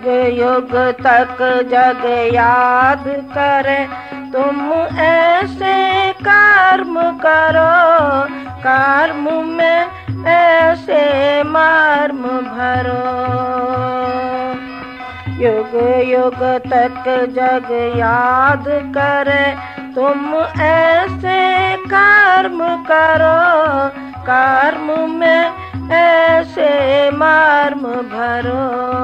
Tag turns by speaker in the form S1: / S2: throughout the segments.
S1: युग युग तक जग याद करे, तुम ऐसे कर्म करो, कर्म में ऐसे मर्म भरो। युग युग तक जग याद करे, तुम ऐसे कर्म करो, कर्म में ऐसे मर्म भरो।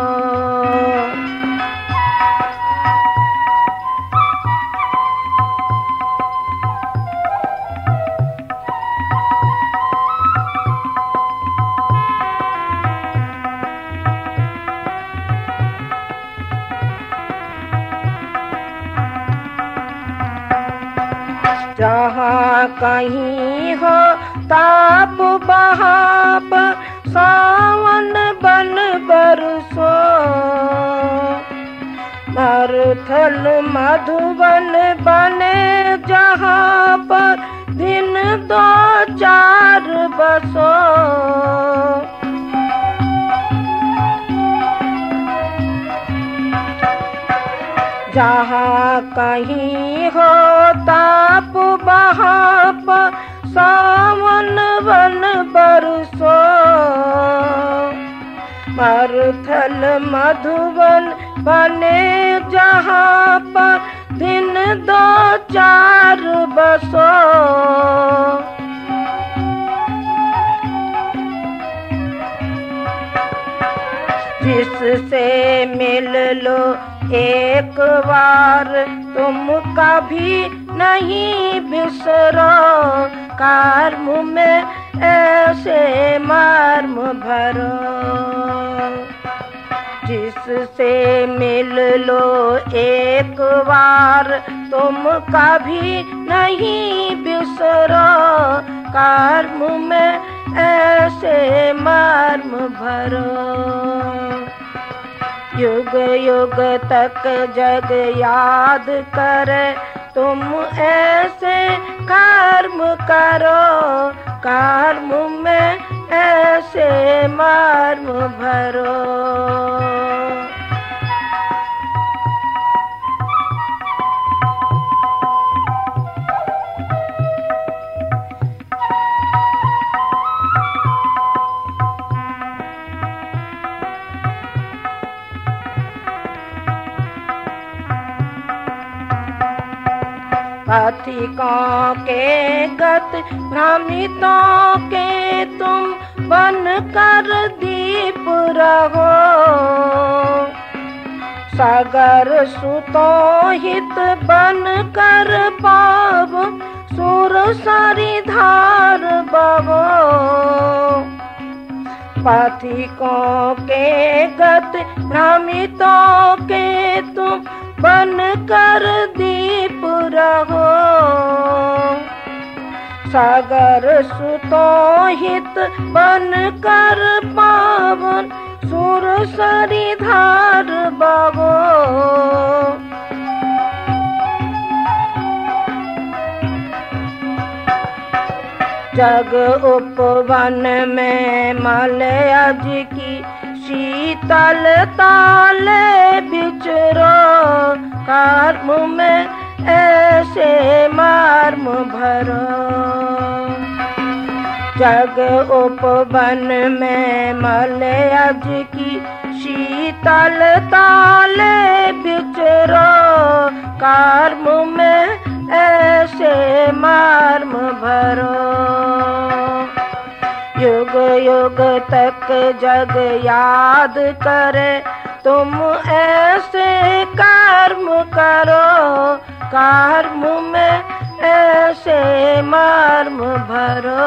S1: जहाँ कहीं हो ताप बहाप, सावन बन बरसो, मरुथल मधुबन बने जहाँ पर दिन दो चार बसो। जहाँ कहीं हो ताप बहाप, सावन बन बरसो, मरुथल मधुबन बने जहाँ पर दिन दो चार बसो। जिससे मिल लो एक बार, तुम कभी नहीं बिसरो, कर्म में ऐसे मर्म भरो। जिससे मिल लो एक बार, तुम कभी नहीं बिसरो, कर्म में ऐसे मर्म भरो। युग युग तक जग याद करे, तुम ऐसे कर्म करो, कर्म में ऐसे मर्म भरो। पथिकों के गत भ्रमितों के तुम बन कर दीप रहो, सागर सुतों हित बन कर पाव, सुर सरी धार बहो। पथिकों के गत भ्रमितों के तुम बन कर दीप रहो, सागर सुतों हित बन कर पावन, सुर सरी धार बहो। जग उपवन में मलयज की शीतल ताले बिचरो, कर्म में ऐसे मर्म भरो। जग उपवन में मलयज की शीतल ताले बिचरो, कर्म में ऐसे मर्म भरो। युग युग तक जग याद करे, तुम ऐसे कर्म करो, कर्म में ऐसे मर्म भरो।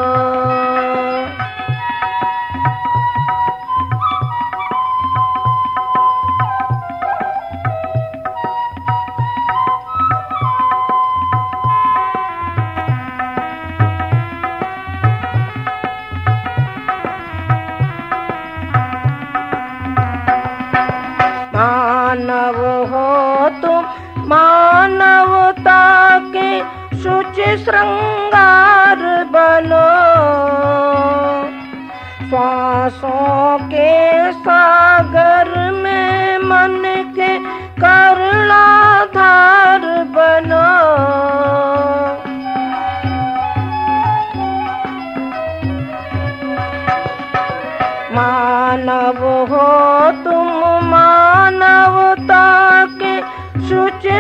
S1: मानव हो तुम मानवता के शुच श्रृंगार बनो, श्वासों के सागर में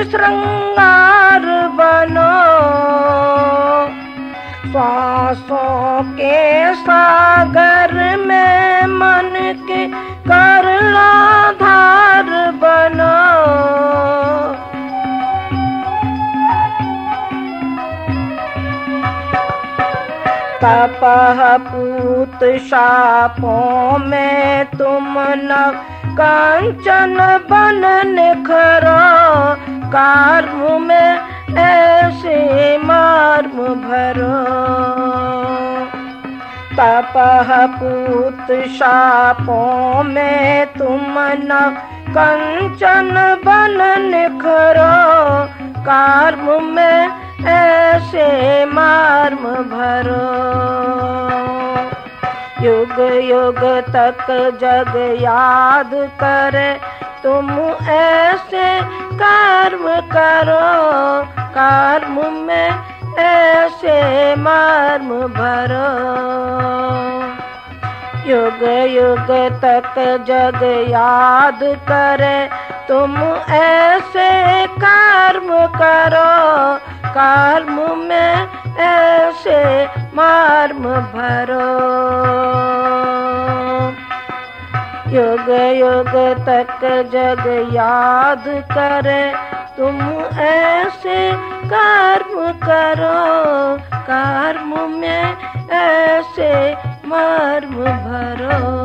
S1: श्रृंगार बनो। श्वासों के सागर में मन के करला धार बनो। तपह पूत शापों में तुम नव कांचन बन निखरो। कर्म में ऐसे मर्म भरो। तपह पूत शापों में तुम नव कंचन बन निखरो। कर्म में ऐसे मर्म भरो। युग युग तक जग याद करे तुम ऐसे कर्म करो। कर्म में ऐसे मर्म भरो। युग युग तक जग याद करे तुम ऐसे कर्म करो। कर्म में ऐसे मर्म भरो। युग युग तक जग याद करे तुम ऐसे कर्म करो। कर्म में ऐसे मर्म भरो।